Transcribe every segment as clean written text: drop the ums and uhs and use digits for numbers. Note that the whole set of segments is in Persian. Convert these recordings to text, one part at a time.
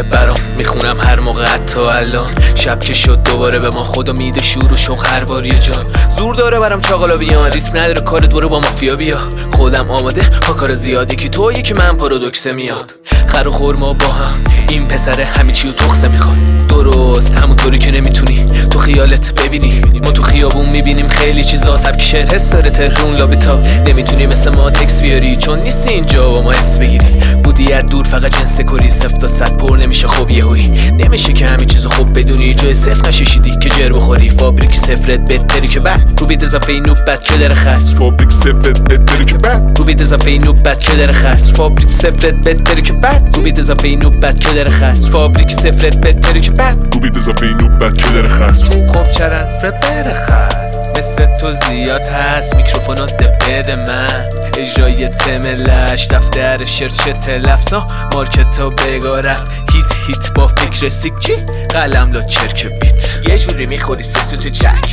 برام میخونم هر موقع حتی الان شب که شد دوباره به ما خدا میده شور و شوق هر بار یه جا زور داره برام چاقالا بیان ریسک نداره کارت برو با مافیا بیا خودم آماده ها کار زیادی که تویی که من پارادوکسه میاد خر و خورما با هم این پسره همه چی و تخصه میخواد درست همونطوری که نمیتونی تو خیالت ببینی ما تو خیابون میبینیم خیلی چیزا سبک شعر حس داره تهرون لابتا نمیتونی مثل ما تکس بیاری چون نیستی اینجا با ما حس بگیری بودی از دور فقط جنس کری 0 تا 100 پر نمیشه خوب یهویی نمیشه که همه چیزو خوب بدونی جای صفر نششیدی که جر بخوری فابریک صفرت بهتری که بعد رو بیت اضافه نوب بد که داره خسر فابریک صفرت بهتری که بعد رو بیت اضافه نوب بد که داره خسر فابریک صفرت بهتری که بعد رو بیت اضافه نوب بد که داره خسر فابریک صفرت بهتری که بعد رو بیت اضافه نوب بد که داره خسر خب چرا رپر خست مثل تو زیاد هست میکروفونو ده بده من اجرای تملش دفتر شرچت لفظا مارکتو بگارم هیت با فکر سیکچی قلم لا چرک بیت یه جوری میخوری سسو تو چک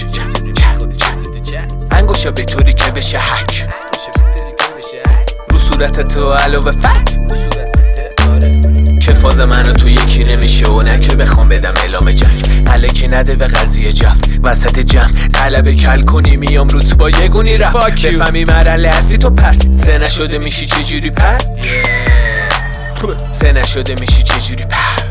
انگوشا به طوری که بشه حک رو صورت تو علاوه فک که فاز منو تو یکی نمیشه و نه که بخوام بدم اعلام جنگ الکی نده به قضیه جف وسط جمع طلب کل کنی میام روت با یه گونی رفت بفهمی مرحله هستی تو پرت سه نشده میشی چجوری پر سه نشده میشی چجوری پر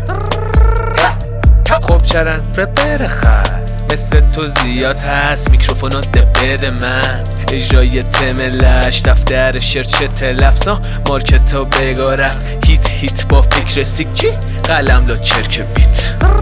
خب چرن رپر خست مثل تو زیاد هست میکروفونو ده بده من اجرای تملش دفتر شرچت لفظا مارکتو بگارم هیت با فکر سیکچی قلم لا چرک بیت